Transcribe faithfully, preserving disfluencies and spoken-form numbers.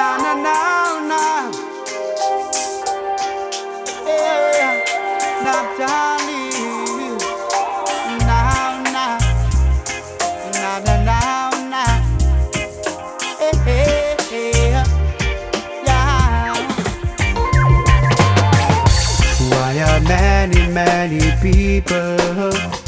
na na na na. Yeah, not darling. Now, now, now, now, now. Hey, hey, hey, yeah. Why are many, many people